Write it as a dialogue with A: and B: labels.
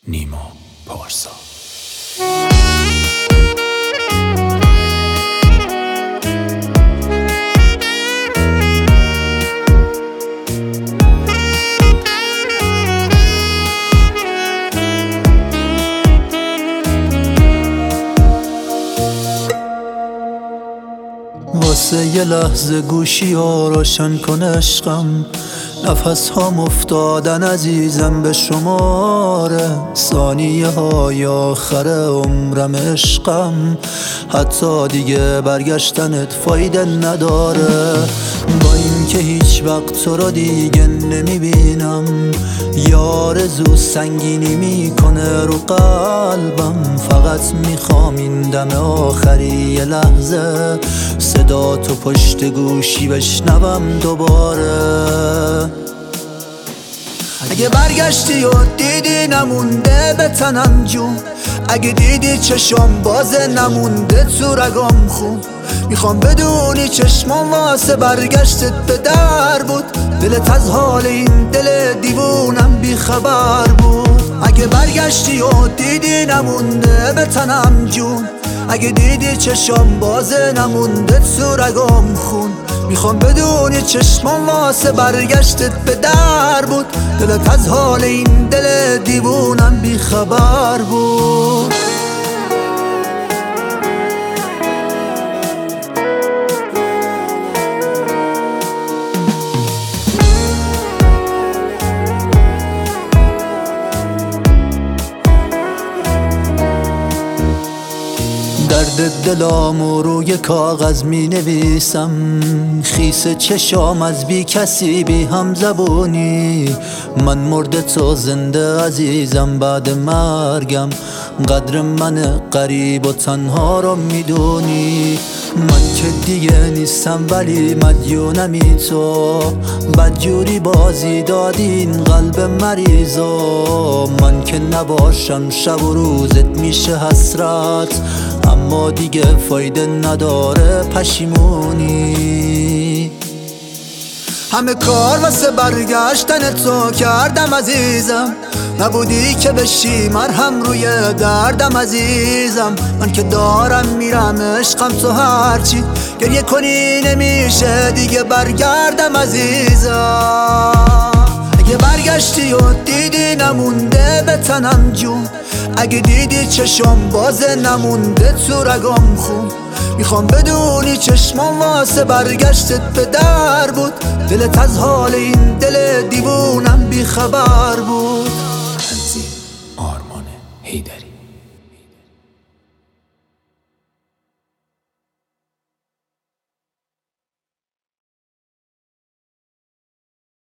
A: نیما پارسا.
B: واسه یه لحظه گوشی ها روشن کن عشقم، نفس هام افتادن عزیزم به شماره، ثانیه های آخر عمرم عشقم، حتی دیگه برگشتنت فایده نداره. با این که هیچ وقت تو رو دیگه نمیبینم، آرزو سنگینی میکنه رو قلبم، فقط میخوام این دم آخری یه لحظه صدا تو پشت گوشی بشنوم دوباره. اگه برگشتی و دیدی نمونده به تنم جون، اگه دیدی چشم باز نمونده تو رگام خون، میخوام بدونی چشمام واسه برگشتت به در بود، دلت از حال این دل دیوونم بی خبر بود. اگه برگشتی و دیدی نمونده به تنم جون، اگه دیدی چشم باز نمونده تو رگام خون، میخوام بدونی چشمام واسه برگشتت به در بود، دلت از حال این دل دیوونم بی خبر بود. درد دلامو روی کاغذ می نویسم، خیس چشام از بی کسی بی هم زبونی، من مرده تو زنده عزیزم بعد مرگم، قدر من غریب و تنها رو میدونی. من که دیگه نیستم ولی مدیونمی تو، بدجوری بازی دادی این قلب مریضو، من که نباشم شب و روزت میشه حسرت، اما دیگه فایده نداره پشیمونی. همه کار واسه برگشتن تو کردم عزیزم، نبودی که بشی مرهم روی دردم عزیزم، من که دارم میرم عشقم تو هرچی گریه کنی نمیشه دیگه برگردم عزیزم. اگه برگشتی و دیدی نمونده به تنم جون، اگه دیدی چشم باز نمونده تو رگام خون، میخوام بدونی چشمام واسه برگشتت به در بود، دلت از حال این دل دیوونم بی خبر بود.
A: تنظیم آرمان حیدری.